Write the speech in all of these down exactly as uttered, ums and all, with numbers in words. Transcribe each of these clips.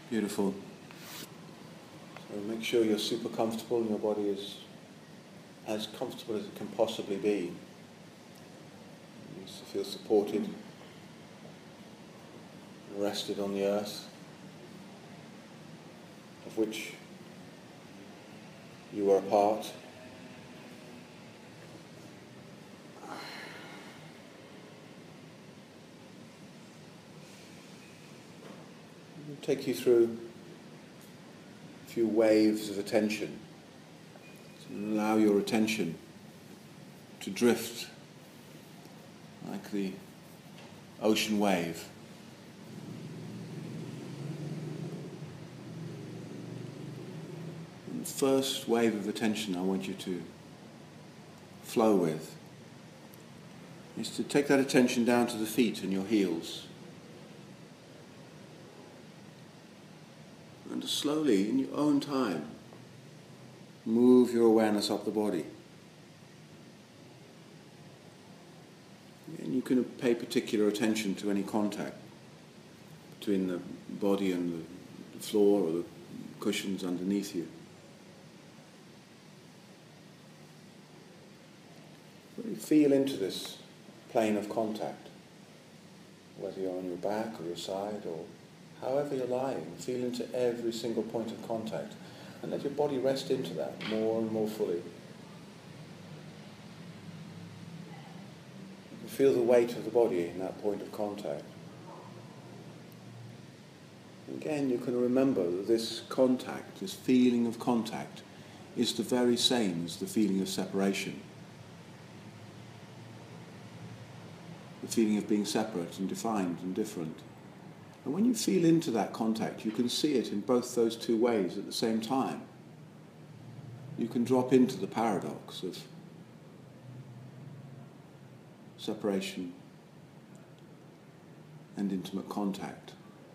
Beautiful. So make sure you're super comfortable and your body is as comfortable as it can possibly be. It needs to feel supported and rested on the earth, of which you are a part. I'll take you through a few waves of attention. So allow your attention to drift like the ocean wave. And the first wave of attention I want you to flow with is to take that attention down to the feet and your heels. And to slowly, in your own time, move your awareness up the body. And you can pay particular attention to any contact between the body and the floor or the cushions underneath you. Really feel into this plane of contact, whether you're on your back or your side or however you're lying. Feel into every single point of contact and let your body rest into that more and more fully. You can feel the weight of the body in that point of contact. And again, you can remember that this contact, this feeling of contact, is the very same as the feeling of separation. The feeling of being separate and defined and different. And when you feel into that contact, you can see it in both those two ways at the same time. You can drop into the paradox of separation and intimate contact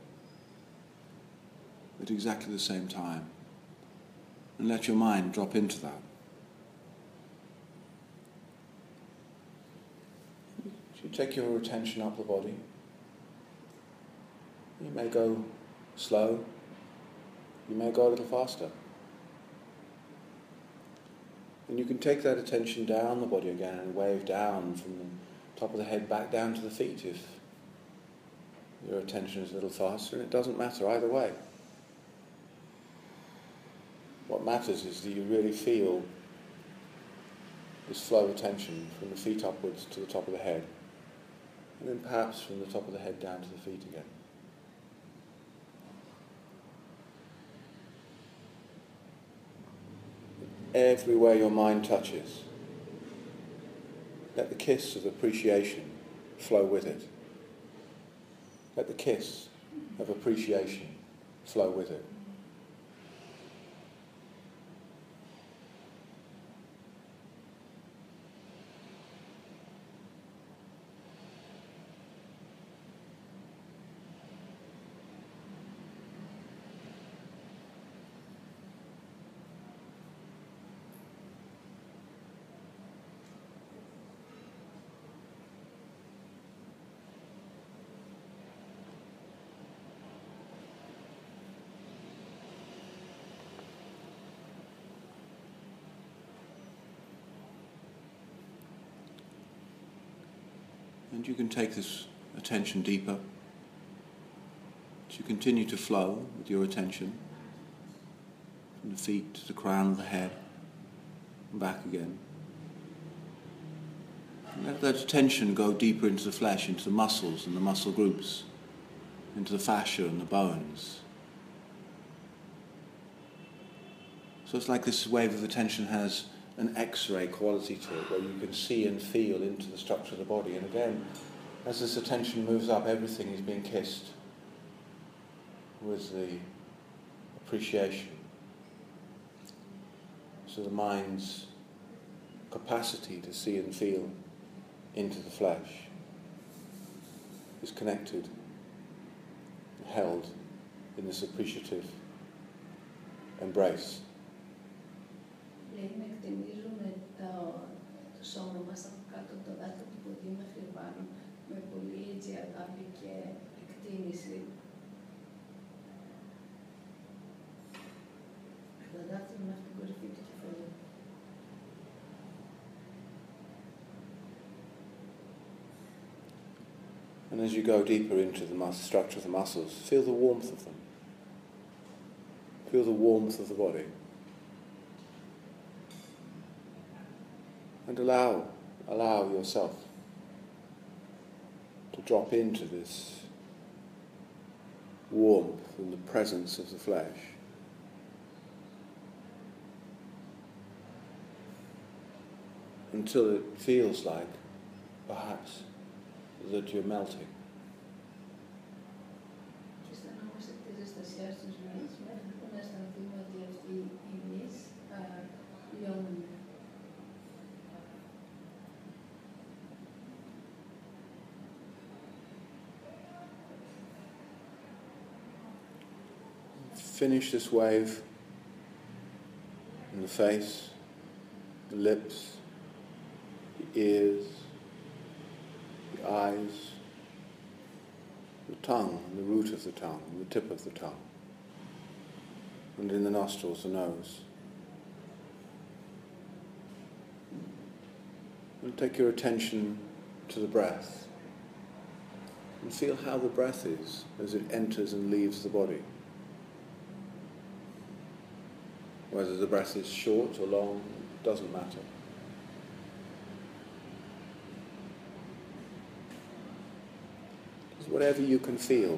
at exactly the same time. And let your mind drop into that. You take your attention up the body. You may go slow, you may go a little faster. And you can take that attention down the body again and wave down from the top of the head back down to the feet if your attention is a little faster, and it doesn't matter either way. What matters is that you really feel this flow of attention from the feet upwards to the top of the head, and then perhaps from the top of the head down to the feet again. Everywhere your mind touches, let the kiss of appreciation flow with it. Let the kiss of appreciation flow with it. And you can take this attention deeper as you continue to flow with your attention from the feet to the crown of the head and back again. And let that attention go deeper into the flesh, into the muscles and the muscle groups, into the fascia and the bones. So it's like this wave of attention has an X-ray quality to it, where you can see and feel into the structure of the body. And again, as this attention moves up, everything is being kissed with the appreciation. So the mind's capacity to see and feel into the flesh is connected and held in this appreciative embrace. Λέει να εκτιμίζουμε το, το σώμα μας από κάτω από το δάχτυλο του ποδιού μέχρι πάνω με πολύ έτσι αγάπη και εκτίμηση. δάχτυλο μέχρι την κορυφή του κεφαλιού. And as you go deeper into the mus- structure of the muscles, feel the warmth of them. Feel the warmth of the body. And allow, allow yourself to drop into this warmth and the presence of the flesh. Until it feels like, perhaps, that you're melting. Και αισθανόμαστε τη ζεστασιά στους μυς, μέχρι που να αισθανθούμε ότι αυτοί οι μυς λιώνουν. Finish this wave in the face, the lips, the ears, the eyes, the tongue, and the root of the tongue, and the tip of the tongue, and in the nostrils, the nose. And take your attention to the breath, and feel how the breath is as it enters and leaves the body. Whether the breath is short or long, doesn't matter. It's whatever you can feel.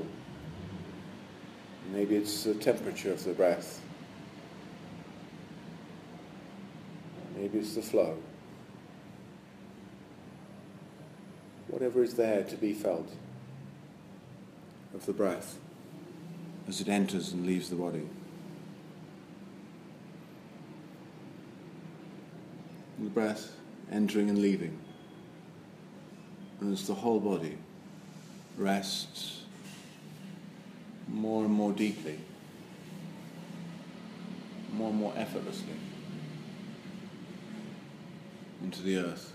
Maybe it's the temperature of the breath. Maybe it's the flow. Whatever is there to be felt of the breath as it enters and leaves the body. The breath entering and leaving, and as the whole body rests more and more deeply, more and more effortlessly into the earth.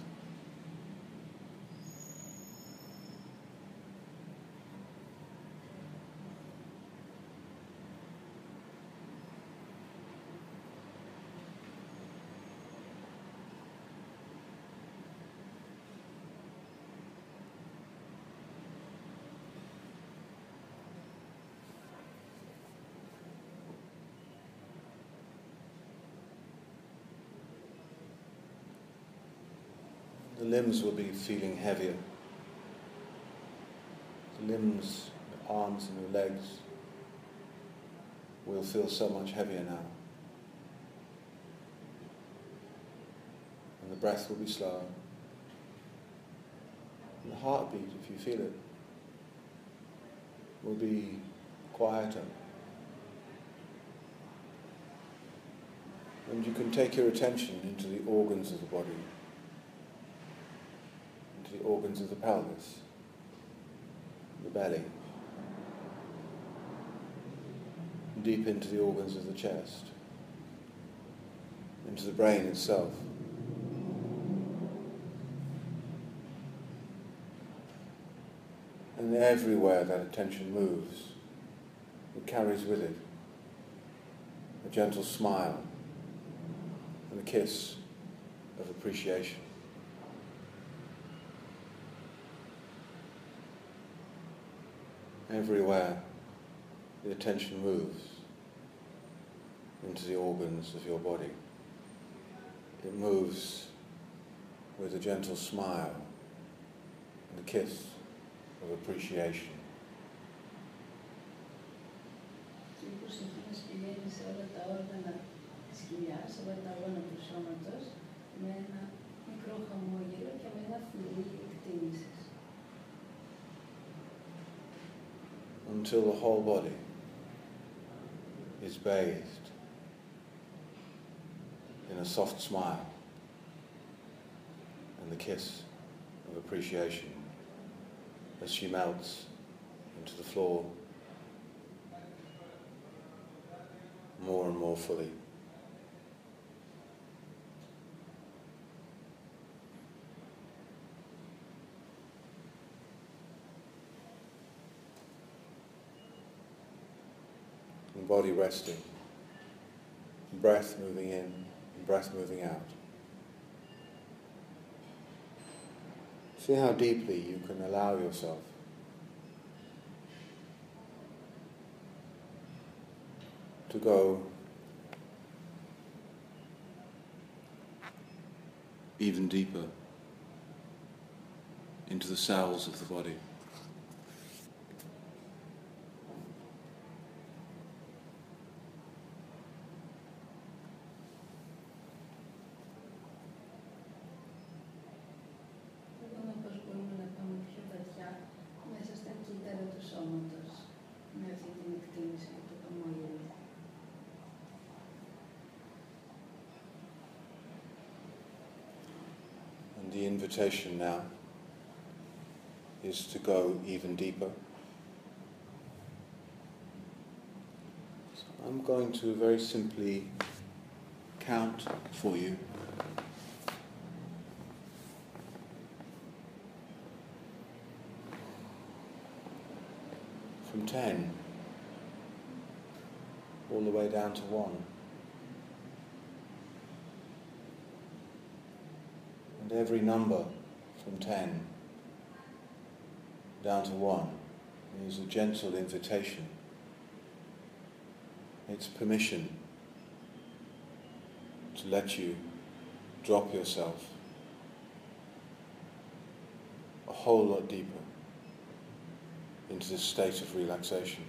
The limbs will be feeling heavier. The limbs, your arms and your legs will feel so much heavier now. And the breath will be slower. And the heartbeat, if you feel it, will be quieter. And you can take your attention into the organs of the body, into the organs of the pelvis, the belly, deep into the organs of the chest, into the brain itself. And everywhere that attention moves, it carries with it a gentle smile and a kiss of appreciation. Everywhere the attention moves into the organs of your body, it moves with a gentle smile and a kiss of appreciation. Σε όλα τα όργανα του σώματος με ένα μικρό χαμόγελο και με ένα φιλί εκτίμησης. Until the whole body is bathed in a soft smile and the kiss of appreciation as she melts into the floor more and more fully. Body resting, breath moving in and breath moving out. See how deeply you can allow yourself to go even deeper into the cells of the body. And the invitation now is to go even deeper. So I'm going to very simply count for you. From ten all the way down to one. And every number from ten down to one is a gentle invitation. It's permission to let you drop yourself a whole lot deeper into this state of relaxation.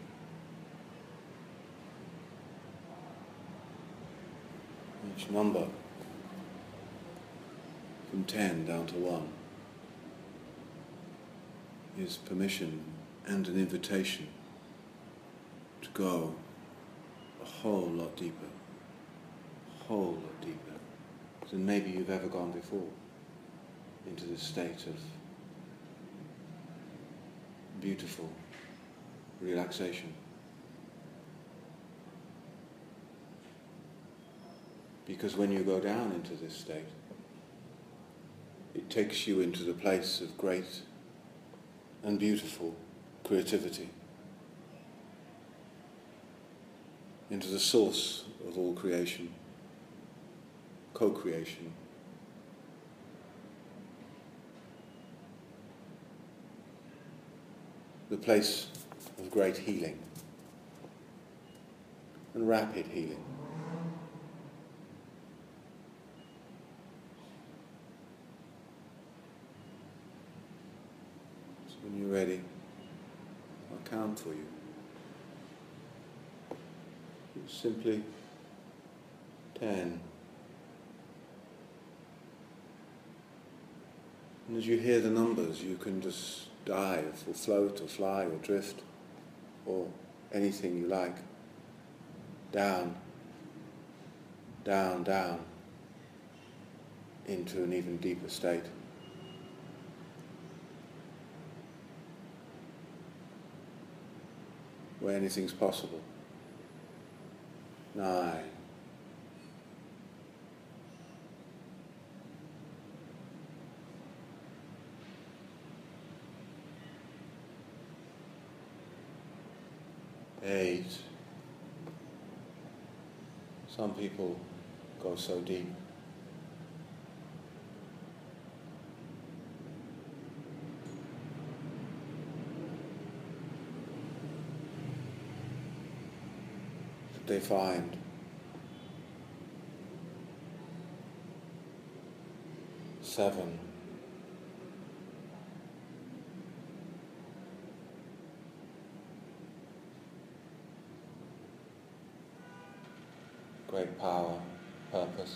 Each number from ten down to one is permission and an invitation to go a whole lot deeper, a whole lot deeper than maybe you've ever gone before into this state of beautiful relaxation. Because when you go down into this state, it takes you into the place of great and beautiful creativity, into the source of all creation, co-creation. The place of great healing and rapid healing. So when you're ready, I'll count for you. Simply ten. And as you hear the numbers, you can just dive or float or fly or drift or anything you like. Down, down, down into an even deeper state. Where anything's possible. Nine. Eight. Some people go so deep. That they find seven. Great power, purpose.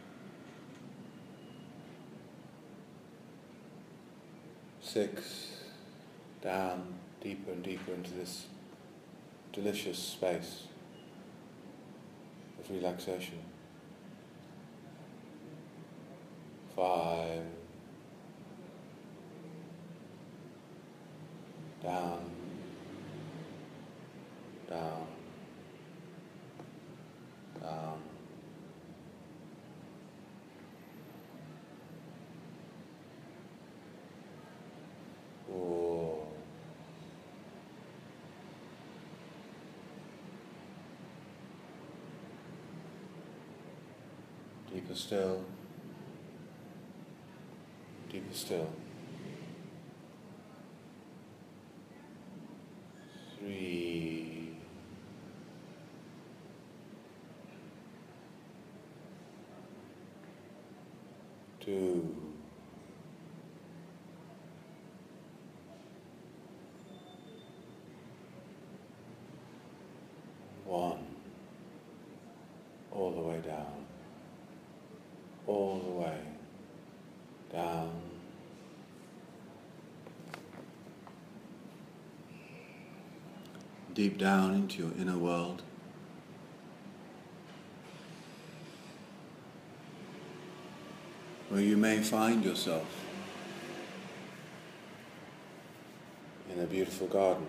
Six, down, deeper and deeper into this delicious space of relaxation. Five, down, down, down. Four. Deeper still. Deeper still. Three. Two. One. All the way down. All the way down. Deep down into your inner world. Where you may find yourself in a beautiful garden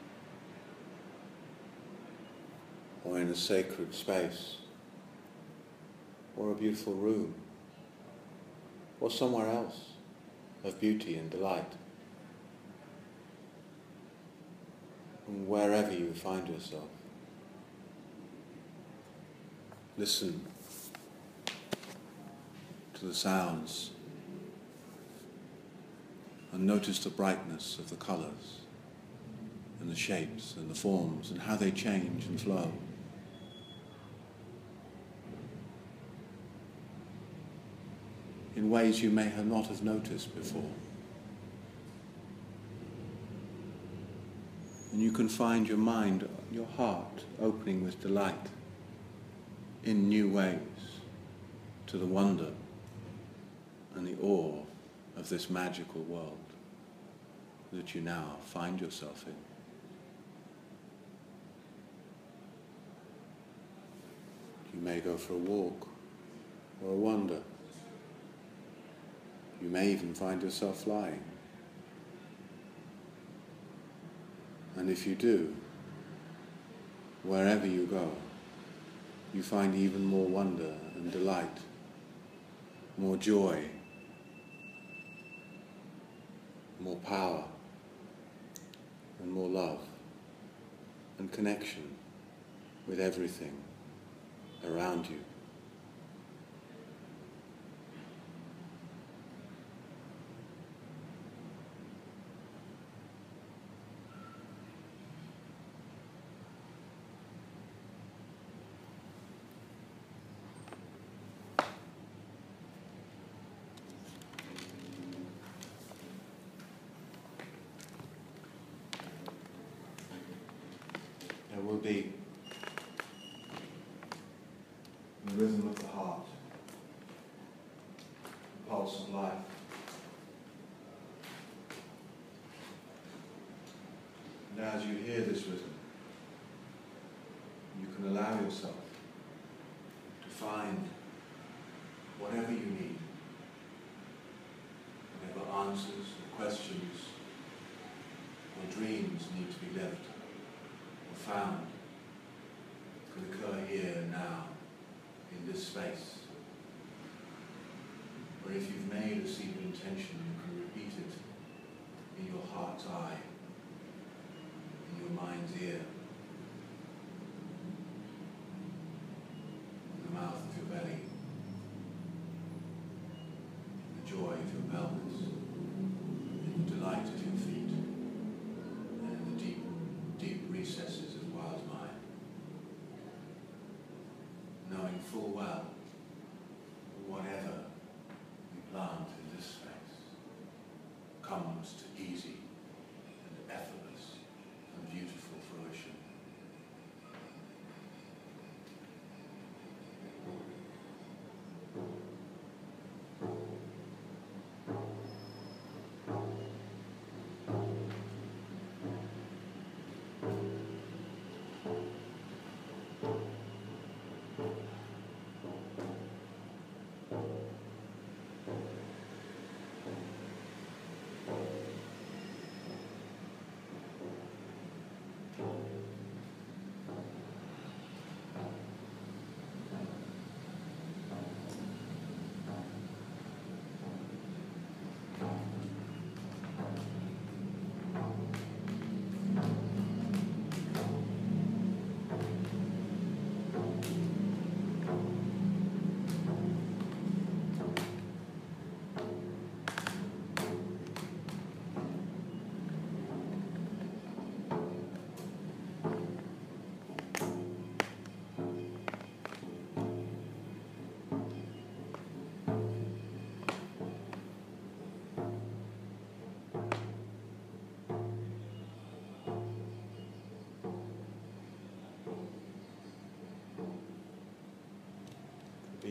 or in a sacred space or a beautiful room or somewhere else of beauty and delight. And wherever you find yourself, listen to the sounds and notice the brightness of the colours and the shapes and the forms and how they change and flow. In ways you may have not have noticed before. And you can find your mind, your heart opening with delight in new ways to the wonder and the awe of this magical world that you now find yourself in. You may go for a walk or a wander. You may even find yourself flying. And if you do, wherever you go, you find even more wonder and delight, more joy, more power, and more love, and connection with everything around you. There will be the rhythm of the heart, the pulse of life. And as you hear this rhythm, you can allow yourself to find whatever you need, whatever answers or questions or dreams need to be lived or found could occur here and now in this space. Or if you've made a secret intention, you can repeat it in your heart's eye, in your mind's ear, in the mouth of your belly, in the joy of your pelvis, in the delight of your feet, and in the deep, deep recesses of wild mind, knowing full well whatever you plant in this space comes to easy and effortless and beautiful fruition.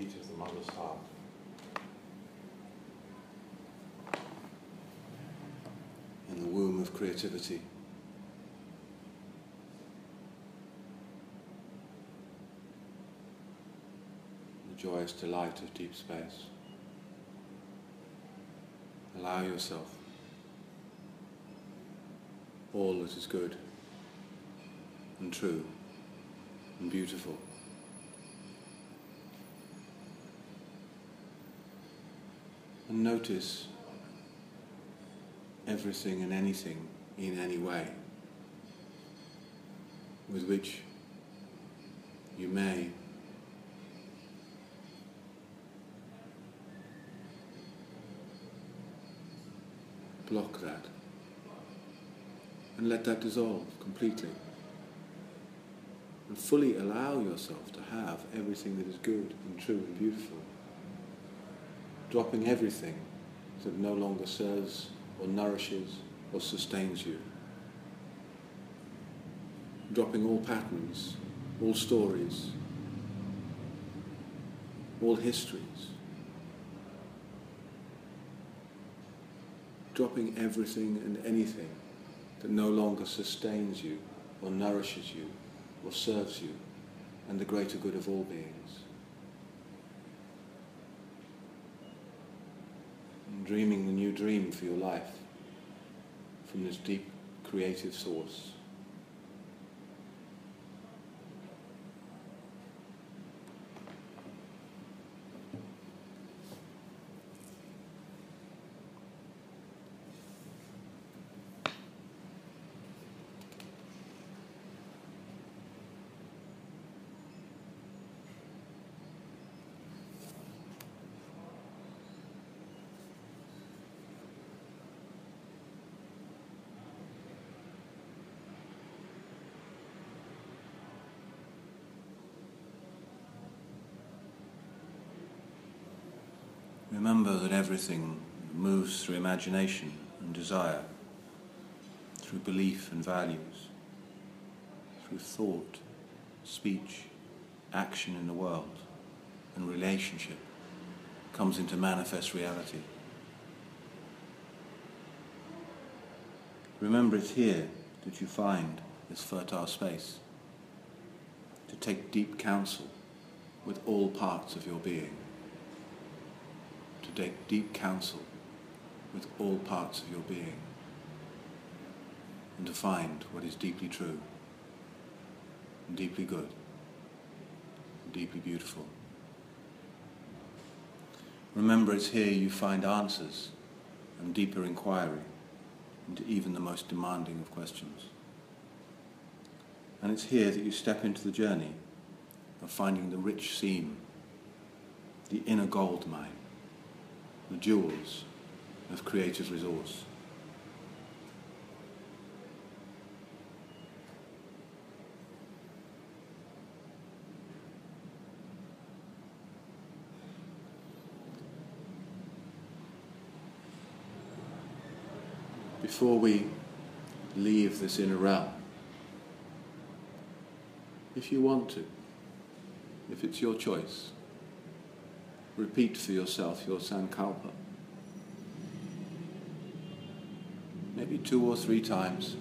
heat of the mother's heart. In the womb of creativity. The joyous delight of deep space. Allow yourself all that is good and true and beautiful. And notice everything and anything in any way with which you may block that, and let that dissolve completely, and fully allow yourself to have everything that is good and true and beautiful, dropping everything that no longer serves or nourishes or sustains you, dropping all patterns, all stories, all histories, dropping everything and anything that no longer sustains you or nourishes you or serves you and the greater good of all beings. And dreaming the new dream for your life from this deep creative source. Remember that everything moves through imagination and desire, through belief and values, through thought, speech, action in the world, and relationship comes into manifest reality. Remember it's here that you find this fertile space to take deep counsel with all parts of your being. To take deep counsel with all parts of your being, and to find what is deeply true, and deeply good, and deeply beautiful. Remember it's here you find answers and deeper inquiry into even the most demanding of questions. And it's here that you step into the journey of finding the rich seam, the inner gold mine, the jewels of creative resource. Before we leave this inner realm, if you want to, if it's your choice, repeat for yourself your sankalpa. Maybe two or three times.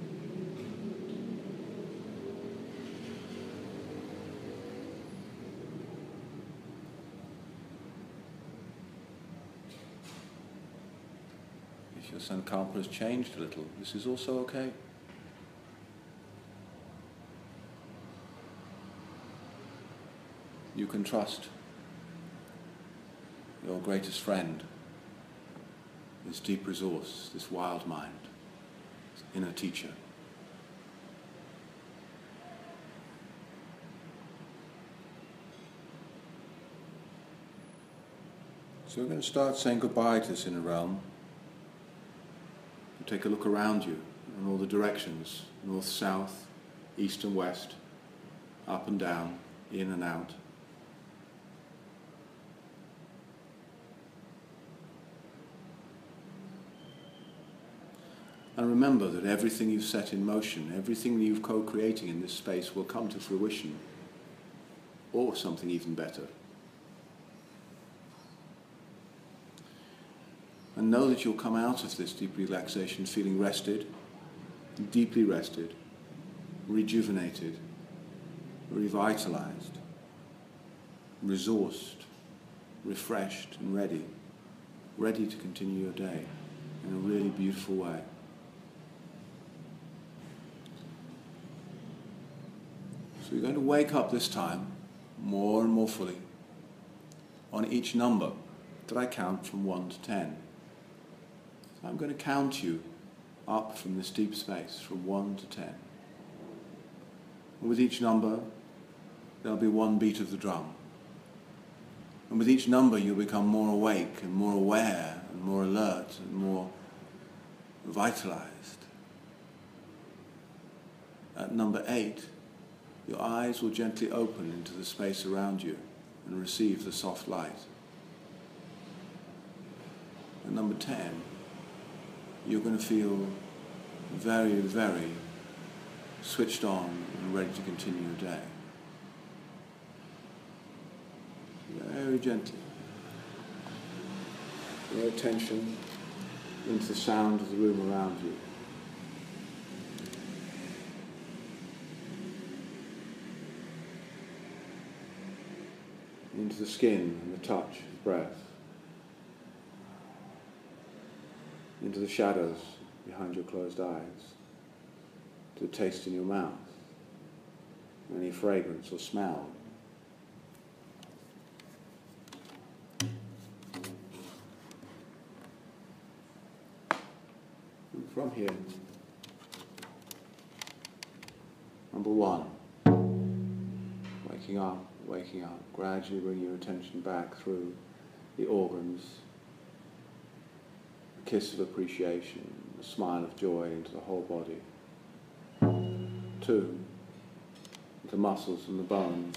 If your sankalpa has changed a little, this is also okay. You can trust your greatest friend, this deep resource, this wild mind, this inner teacher. So we're going to start saying goodbye to this inner realm. And take a look around you in all the directions, north, south, east and west, up and down, in and out. And remember that everything you've set in motion, everything that you've co-creating in this space will come to fruition, or something even better. And know that you'll come out of this deep relaxation feeling rested, deeply rested, rejuvenated, revitalized, resourced, refreshed and ready, ready to continue your day in a really beautiful way. So you're going to wake up this time more and more fully on each number that I count from one to ten. So I'm going to count you up from this deep space from one to ten. And with each number, there'll be one beat of the drum. And with each number, you'll become more awake and more aware and more alert and more vitalized. At number eight, your eyes will gently open into the space around you and receive the soft light. At number ten, you're going to feel very, very switched on and ready to continue your day. Very gently. Your attention into the sound of the room around you. Into the skin and the touch of breath. Into the shadows behind your closed eyes. To the taste in your mouth. Any fragrance or smell. And from here, number one, waking up, waking up, gradually bring your attention back through the organs, a kiss of appreciation, a smile of joy into the whole body. Two, the muscles and the bones,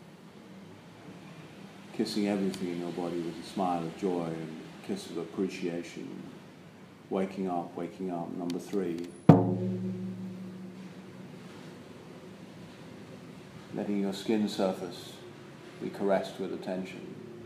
kissing everything in your body with a smile of joy and a kiss of appreciation. Waking up, waking up. Number three, letting your skin surface be caressed with attention.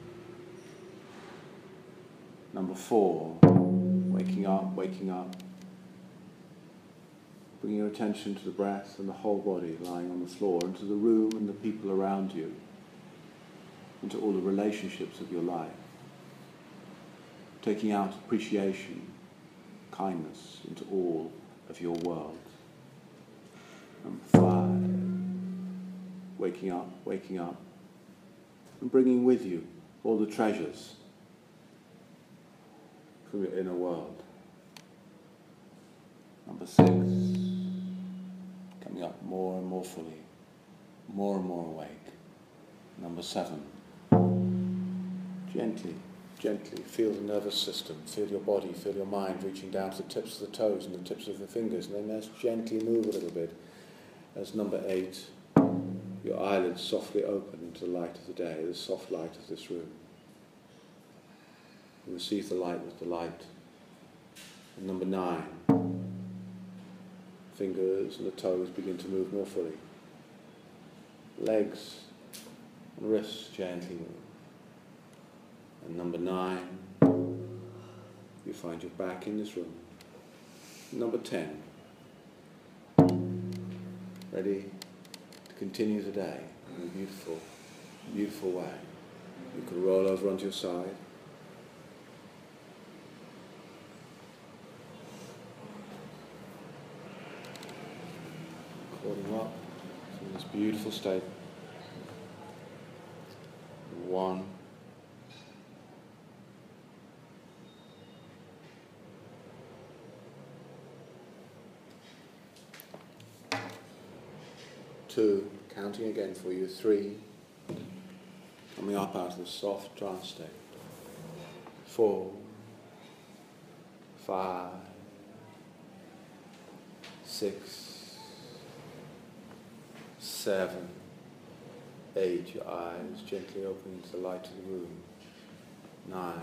Number four, waking up, waking up. Bringing your attention to the breath and the whole body lying on the floor, into the room and the people around you, into all the relationships of your life. Taking out appreciation, kindness into all of your world. Number five, waking up, waking up, and bringing with you all the treasures from your inner world. Number six, coming up more and more fully, more and more awake. Number seven, gently, gently feel the nervous system, feel your body, feel your mind reaching down to the tips of the toes and the tips of the fingers, and then let's gently move a little bit. As number eight, your eyelids softly open into the light of the day, the soft light of this room. You receive the light with delight. And number nine, fingers and the toes begin to move more fully. Legs and wrists gently move. And number nine, you find you're back in this room. Number ten, ready to continue the day in a beautiful, beautiful way. You can roll over onto your side. Crawling up from this beautiful state. One. Two, counting again for you, three, coming up out of the soft trance state, four, five, six, seven, eight, your eyes gently opening to the light of the room, nine,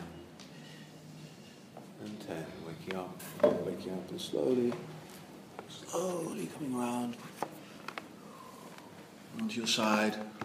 and ten, waking up, waking up and slowly, slowly coming around onto your side,